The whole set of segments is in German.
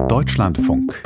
Deutschlandfunk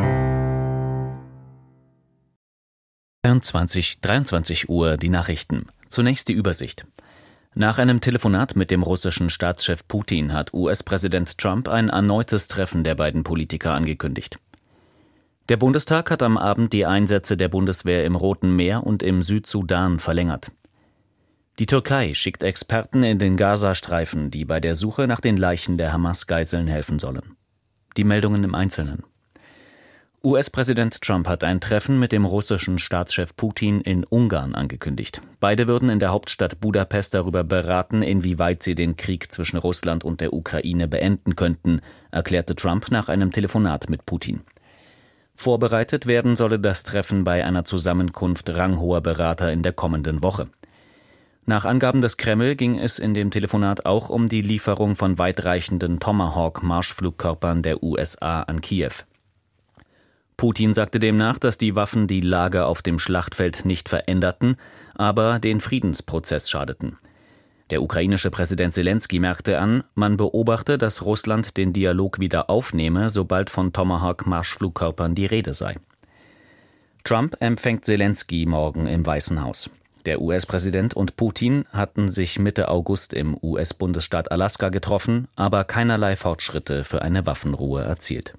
23 Uhr die Nachrichten. Zunächst die Übersicht. Nach einem Telefonat mit dem russischen Staatschef Putin hat US-Präsident Trump ein erneutes Treffen der beiden Politiker angekündigt. Der Bundestag hat am Abend die Einsätze der Bundeswehr im Roten Meer und im Südsudan verlängert. Die Türkei schickt Experten in den Gazastreifen, die bei der Suche nach den Leichen der Hamas-Geiseln helfen sollen. Die Meldungen im Einzelnen. US-Präsident Trump hat ein Treffen mit dem russischen Staatschef Putin in Ungarn angekündigt. Beide würden in der Hauptstadt Budapest darüber beraten, inwieweit sie den Krieg zwischen Russland und der Ukraine beenden könnten, erklärte Trump nach einem Telefonat mit Putin. Vorbereitet werden solle das Treffen bei einer Zusammenkunft ranghoher Berater in der kommenden Woche. Nach Angaben des Kreml ging es in dem Telefonat auch um die Lieferung von weitreichenden Tomahawk-Marschflugkörpern der USA an Kiew. Putin sagte demnach, dass die Waffen die Lage auf dem Schlachtfeld nicht veränderten, aber den Friedensprozess schadeten. Der ukrainische Präsident Selenskyj merkte an, man beobachte, dass Russland den Dialog wieder aufnehme, sobald von Tomahawk-Marschflugkörpern die Rede sei. Trump empfängt Selenskyj morgen im Weißen Haus. Der US-Präsident und Putin hatten sich Mitte August im US-Bundesstaat Alaska getroffen, aber keinerlei Fortschritte für eine Waffenruhe erzielt.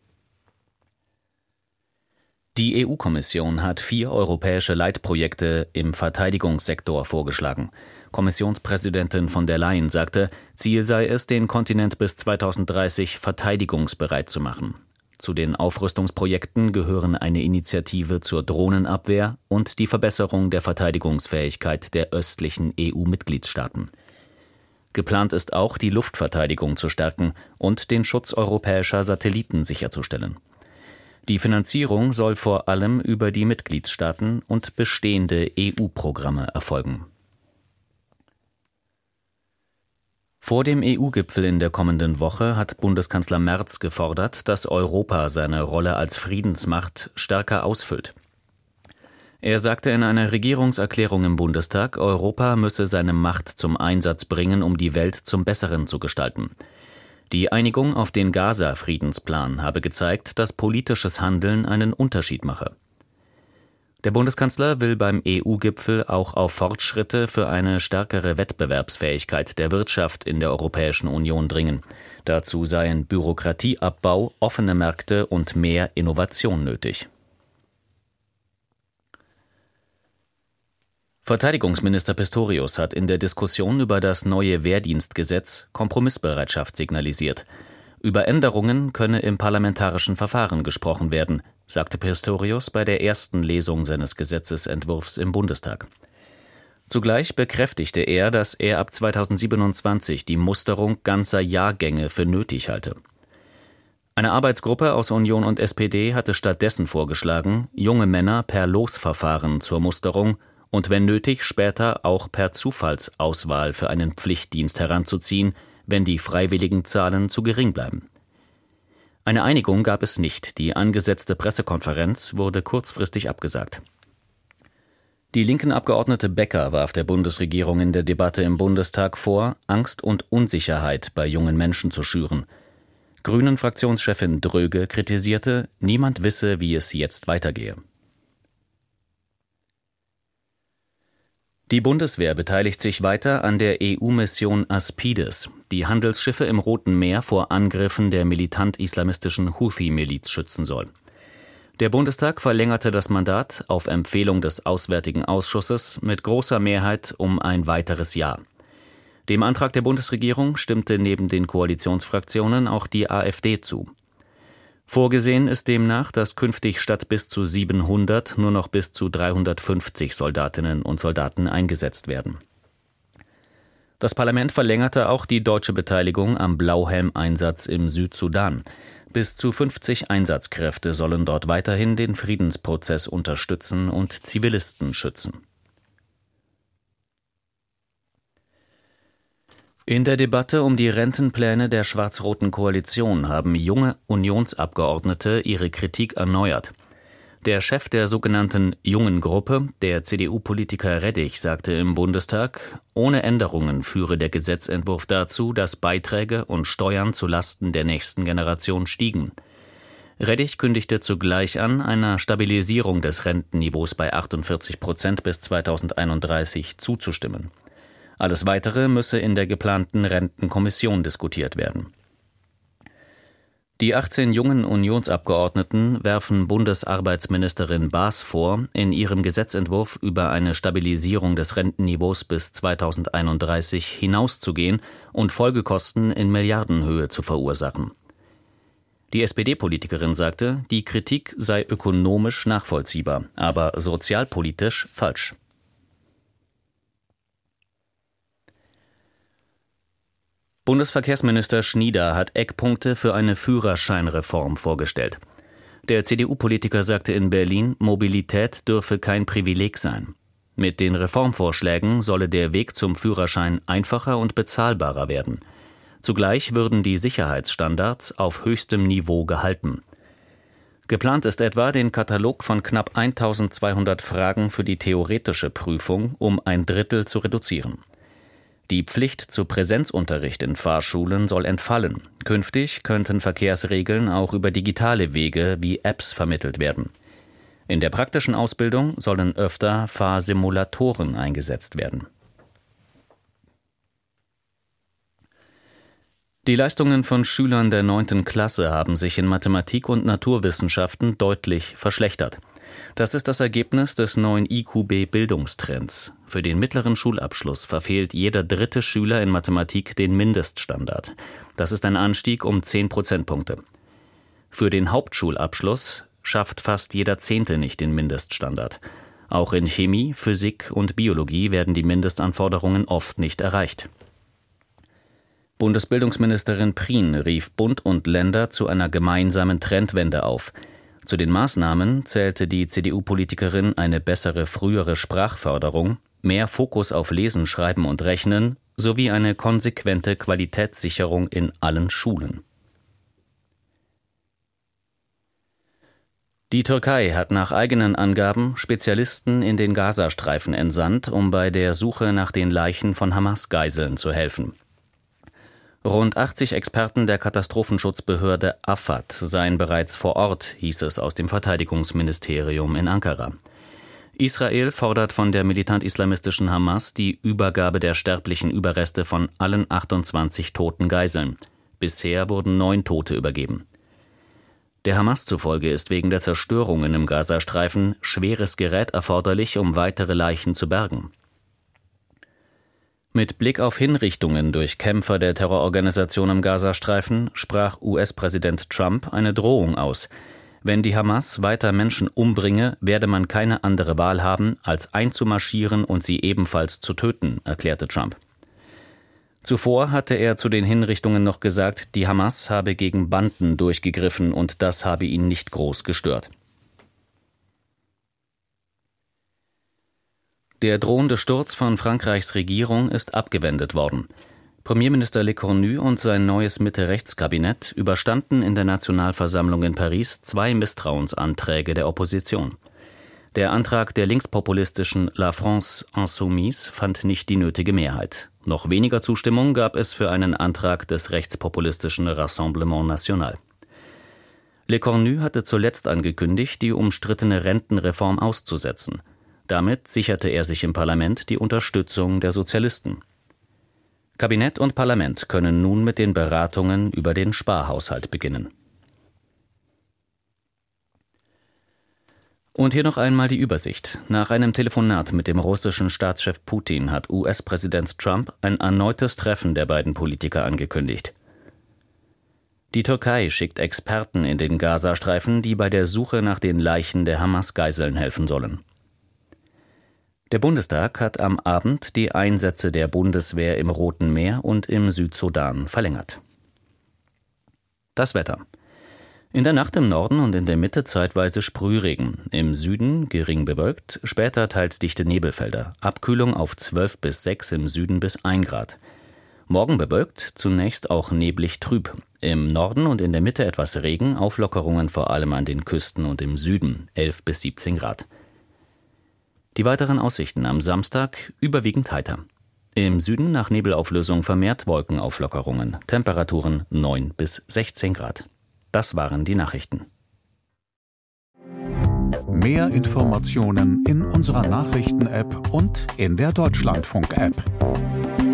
Die EU-Kommission hat 4 europäische Leitprojekte im Verteidigungssektor vorgeschlagen. Kommissionspräsidentin von der Leyen sagte, Ziel sei es, den Kontinent bis 2030 verteidigungsbereit zu machen. Zu den Aufrüstungsprojekten gehören eine Initiative zur Drohnenabwehr und die Verbesserung der Verteidigungsfähigkeit der östlichen EU-Mitgliedstaaten. Geplant ist auch, die Luftverteidigung zu stärken und den Schutz europäischer Satelliten sicherzustellen. Die Finanzierung soll vor allem über die Mitgliedstaaten und bestehende EU-Programme erfolgen. Vor dem EU-Gipfel in der kommenden Woche hat Bundeskanzler Merz gefordert, dass Europa seine Rolle als Friedensmacht stärker ausfüllt. Er sagte in einer Regierungserklärung im Bundestag, Europa müsse seine Macht zum Einsatz bringen, um die Welt zum Besseren zu gestalten. Die Einigung auf den Gaza-Friedensplan habe gezeigt, dass politisches Handeln einen Unterschied mache. Der Bundeskanzler will beim EU-Gipfel auch auf Fortschritte für eine stärkere Wettbewerbsfähigkeit der Wirtschaft in der Europäischen Union dringen. Dazu seien Bürokratieabbau, offene Märkte und mehr Innovation nötig. Verteidigungsminister Pistorius hat in der Diskussion über das neue Wehrdienstgesetz Kompromissbereitschaft signalisiert. Über Änderungen könne im parlamentarischen Verfahren gesprochen werden, sagte Pistorius bei der ersten Lesung seines Gesetzesentwurfs im Bundestag. Zugleich bekräftigte er, dass er ab 2027 die Musterung ganzer Jahrgänge für nötig halte. Eine Arbeitsgruppe aus Union und SPD hatte stattdessen vorgeschlagen, junge Männer per Losverfahren zur Musterung und wenn nötig später auch per Zufallsauswahl für einen Pflichtdienst heranzuziehen, wenn die Freiwilligenzahlen zu gering bleiben. Eine Einigung gab es nicht, die angesetzte Pressekonferenz wurde kurzfristig abgesagt. Die linken Abgeordnete Becker warf der Bundesregierung in der Debatte im Bundestag vor, Angst und Unsicherheit bei jungen Menschen zu schüren. Grünen-Fraktionschefin Dröge kritisierte, niemand wisse, wie es jetzt weitergehe. Die Bundeswehr beteiligt sich weiter an der EU-Mission Aspides, die Handelsschiffe im Roten Meer vor Angriffen der militant-islamistischen Houthi-Miliz schützen soll. Der Bundestag verlängerte das Mandat auf Empfehlung des Auswärtigen Ausschusses mit großer Mehrheit um ein weiteres Jahr. Dem Antrag der Bundesregierung stimmte neben den Koalitionsfraktionen auch die AfD zu. Vorgesehen ist demnach, dass künftig statt bis zu 700 nur noch bis zu 350 Soldatinnen und Soldaten eingesetzt werden. Das Parlament verlängerte auch die deutsche Beteiligung am Blauhelm-Einsatz im Südsudan. Bis zu 50 Einsatzkräfte sollen dort weiterhin den Friedensprozess unterstützen und Zivilisten schützen. In der Debatte um die Rentenpläne der schwarz-roten Koalition haben junge Unionsabgeordnete ihre Kritik erneuert. Der Chef der sogenannten Jungen Gruppe, der CDU-Politiker Reddich, sagte im Bundestag, ohne Änderungen führe der Gesetzentwurf dazu, dass Beiträge und Steuern zu Lasten der nächsten Generation stiegen. Reddich kündigte zugleich an, einer Stabilisierung des Rentenniveaus bei 48% bis 2031 zuzustimmen. Alles Weitere müsse in der geplanten Rentenkommission diskutiert werden. Die 18 jungen Unionsabgeordneten werfen Bundesarbeitsministerin Baas vor, in ihrem Gesetzentwurf über eine Stabilisierung des Rentenniveaus bis 2031 hinauszugehen und Folgekosten in Milliardenhöhe zu verursachen. Die SPD-Politikerin sagte, die Kritik sei ökonomisch nachvollziehbar, aber sozialpolitisch falsch. Bundesverkehrsminister Schnieder hat Eckpunkte für eine Führerscheinreform vorgestellt. Der CDU-Politiker sagte in Berlin, Mobilität dürfe kein Privileg sein. Mit den Reformvorschlägen solle der Weg zum Führerschein einfacher und bezahlbarer werden. Zugleich würden die Sicherheitsstandards auf höchstem Niveau gehalten. Geplant ist etwa, den Katalog von knapp 1200 Fragen für die theoretische Prüfung um ein Drittel zu reduzieren. Die Pflicht zu Präsenzunterricht in Fahrschulen soll entfallen. Künftig könnten Verkehrsregeln auch über digitale Wege wie Apps vermittelt werden. In der praktischen Ausbildung sollen öfter Fahrsimulatoren eingesetzt werden. Die Leistungen von Schülern der 9. Klasse haben sich in Mathematik und Naturwissenschaften deutlich verschlechtert. Das ist das Ergebnis des neuen IQB-Bildungstrends. Für den mittleren Schulabschluss verfehlt jeder 3. Schüler in Mathematik den Mindeststandard. Das ist ein Anstieg um 10 Prozentpunkte. Für den Hauptschulabschluss schafft fast jeder 10. nicht den Mindeststandard. Auch in Chemie, Physik und Biologie werden die Mindestanforderungen oft nicht erreicht. Bundesbildungsministerin Prien rief Bund und Länder zu einer gemeinsamen Trendwende auf. Zu den Maßnahmen zählte die CDU-Politikerin eine bessere frühere Sprachförderung, mehr Fokus auf Lesen, Schreiben und Rechnen sowie eine konsequente Qualitätssicherung in allen Schulen. Die Türkei hat nach eigenen Angaben Spezialisten in den Gazastreifen entsandt, um bei der Suche nach den Leichen von Hamas-Geiseln zu helfen. Rund 80 Experten der Katastrophenschutzbehörde AFAD seien bereits vor Ort, hieß es aus dem Verteidigungsministerium in Ankara. Israel fordert von der militant-islamistischen Hamas die Übergabe der sterblichen Überreste von allen 28 toten Geiseln. Bisher wurden 9 Tote übergeben. Der Hamas zufolge ist wegen der Zerstörungen im Gazastreifen schweres Gerät erforderlich, um weitere Leichen zu bergen. Mit Blick auf Hinrichtungen durch Kämpfer der Terrororganisation im Gazastreifen sprach US-Präsident Trump eine Drohung aus. Wenn die Hamas weiter Menschen umbringe, werde man keine andere Wahl haben, als einzumarschieren und sie ebenfalls zu töten, erklärte Trump. Zuvor hatte er zu den Hinrichtungen noch gesagt, die Hamas habe gegen Banden durchgegriffen und das habe ihn nicht groß gestört. Der drohende Sturz von Frankreichs Regierung ist abgewendet worden. Premierminister Lecornu und sein neues Mitte-Rechts-Kabinett überstanden in der Nationalversammlung in Paris 2 Misstrauensanträge der Opposition. Der Antrag der linkspopulistischen La France Insoumise fand nicht die nötige Mehrheit. Noch weniger Zustimmung gab es für einen Antrag des rechtspopulistischen Rassemblement National. Lecornu hatte zuletzt angekündigt, die umstrittene Rentenreform auszusetzen. Damit sicherte er sich im Parlament die Unterstützung der Sozialisten. Kabinett und Parlament können nun mit den Beratungen über den Sparhaushalt beginnen. Und hier noch einmal die Übersicht. Nach einem Telefonat mit dem russischen Staatschef Putin hat US-Präsident Trump ein erneutes Treffen der beiden Politiker angekündigt. Die Türkei schickt Experten in den Gazastreifen, die bei der Suche nach den Leichen der Hamas-Geiseln helfen sollen. Der Bundestag hat am Abend die Einsätze der Bundeswehr im Roten Meer und im Südsudan verlängert. Das Wetter. In der Nacht im Norden und in der Mitte zeitweise Sprühregen, im Süden gering bewölkt, später teils dichte Nebelfelder, Abkühlung auf 12 bis 6 im Süden bis 1 Grad. Morgen bewölkt, zunächst auch neblig trüb, im Norden und in der Mitte etwas Regen, Auflockerungen vor allem an den Küsten und im Süden, 11 bis 17 Grad. Die weiteren Aussichten am Samstag überwiegend heiter. Im Süden nach Nebelauflösung vermehrt Wolkenauflockerungen, Temperaturen 9 bis 16 Grad. Das waren die Nachrichten. Mehr Informationen in unserer Nachrichten-App und in der Deutschlandfunk-App.